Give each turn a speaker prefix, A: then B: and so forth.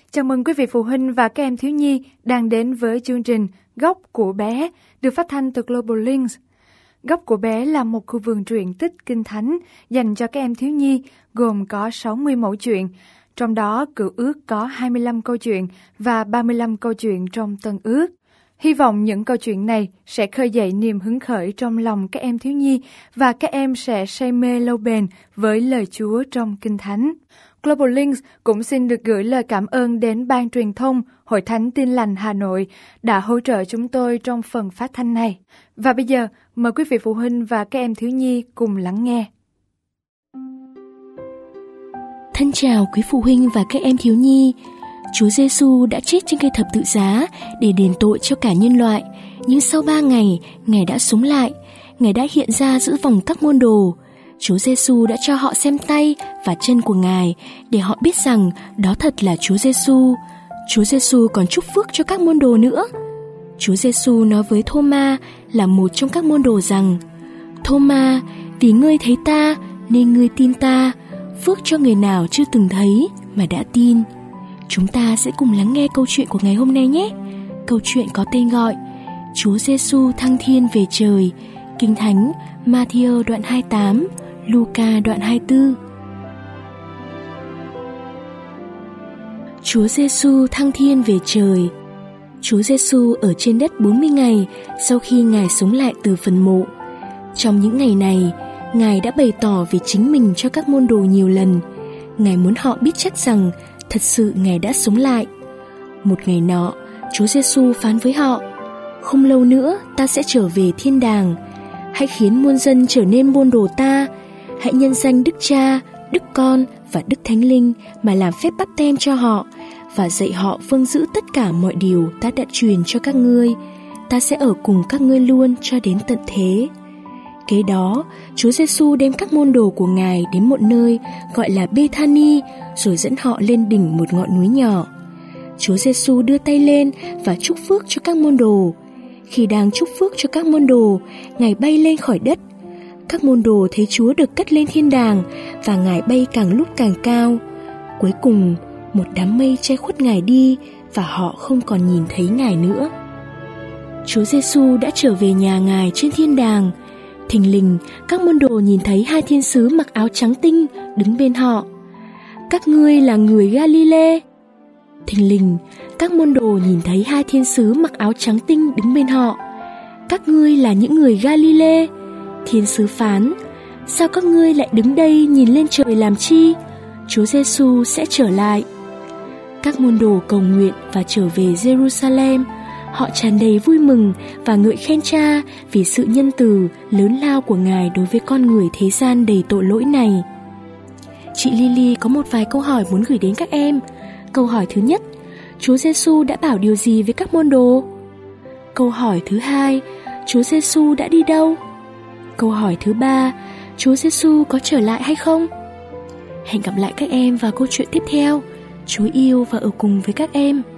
A: Chào mừng quý vị phụ huynh và các em thiếu nhi đang đến với chương trình Góc của bé được phát thanh từ Global Links. Góc của bé là một khu vườn truyện tích kinh thánh dành cho các em thiếu nhi gồm có 60 mẫu chuyện. Trong đó Cựu Ước có 25 câu chuyện và 35 câu chuyện trong Tân Ước. Hy vọng những câu chuyện này sẽ khơi dậy niềm hứng khởi trong lòng các em thiếu nhi và các em sẽ say mê lâu bền với lời Chúa trong Kinh Thánh. Global Links cũng xin được gửi lời cảm ơn đến Ban Truyền thông Hội Thánh Tin Lành Hà Nội đã hỗ trợ chúng tôi trong phần phát thanh này. Và bây giờ, mời quý vị phụ huynh và các em thiếu nhi cùng lắng nghe.
B: Thân chào quý phụ huynh và các em thiếu nhi. Chúa Giêsu đã chết trên cây thập tự giá để đền tội cho cả nhân loại. Nhưng sau 3 ngày, Ngài đã sống lại. Ngài đã hiện ra giữa vòng các môn đồ. Chúa Giêsu đã cho họ xem tay và chân của Ngài để họ biết rằng đó thật là Chúa Giêsu. Chúa Giêsu còn chúc phước cho các môn đồ nữa. Chúa Giêsu nói với Thô-ma là một trong các môn đồ rằng: Thô-ma, vì ngươi thấy ta nên ngươi tin ta. Phước cho người nào chưa từng thấy mà đã tin. Chúng ta sẽ cùng lắng nghe câu chuyện của ngày hôm nay nhé. Câu chuyện có tên gọi Chúa Giêsu thăng thiên về trời. Kinh Thánh Ma-thi-ơ đoạn 28, Lu-ca đoạn 24. Chúa Giêsu thăng thiên về trời. Chúa Giêsu ở trên đất 40 ngày sau khi Ngài sống lại từ phần mộ. Trong những ngày này, Ngài đã bày tỏ về chính mình cho các môn đồ nhiều lần. Ngài muốn họ biết chắc rằng thật sự Ngài đã sống lại. Một ngày nọ, Chúa Giêsu phán với họ: Không lâu nữa ta sẽ trở về thiên đàng. Hãy khiến muôn dân trở nên môn đồ ta. Hãy nhân danh Đức Cha, Đức Con và Đức Thánh Linh mà làm phép báp têm cho họ và dạy họ vâng giữ tất cả mọi điều ta đã truyền cho các ngươi. Ta sẽ ở cùng các ngươi luôn cho đến tận thế. Kế đó, Chúa Giêsu đem các môn đồ của Ngài đến một nơi gọi là Bê-tha-ni, rồi dẫn họ lên đỉnh một ngọn núi nhỏ. Chúa Giêsu đưa tay lên và chúc phước cho các môn đồ. Khi đang chúc phước cho các môn đồ, Ngài bay lên khỏi đất. Các môn đồ thấy Chúa được cất lên thiên đàng và Ngài bay càng lúc càng cao. Cuối cùng, một đám mây che khuất Ngài đi và họ không còn nhìn thấy Ngài nữa. Chúa Giêsu đã trở về nhà Ngài trên thiên đàng. Thình lình, các môn đồ nhìn thấy hai thiên sứ mặc áo trắng tinh đứng bên họ. Các ngươi là người Ga-li-lê. Thình lình, các môn đồ nhìn thấy hai thiên sứ mặc áo trắng tinh đứng bên họ. Các ngươi là những người Ga-li-lê. Thiên sứ phán: Sao các ngươi lại đứng đây nhìn lên trời làm chi? Chúa Giêsu sẽ trở lại. Các môn đồ cầu nguyện và trở về Jerusalem. Họ tràn đầy vui mừng và ngợi khen Cha vì sự nhân từ lớn lao của Ngài đối với con người thế gian đầy tội lỗi này. Chị Lily có một vài câu hỏi muốn gửi đến các em. Câu hỏi thứ nhất: Chúa Giêsu đã bảo điều gì với các môn đồ? Câu hỏi thứ hai: Chúa Giêsu đã đi đâu? Câu hỏi thứ ba: Chúa Giêsu có trở lại hay không? Hẹn gặp lại các em vào câu chuyện tiếp theo. Chúa yêu và ở cùng với các em.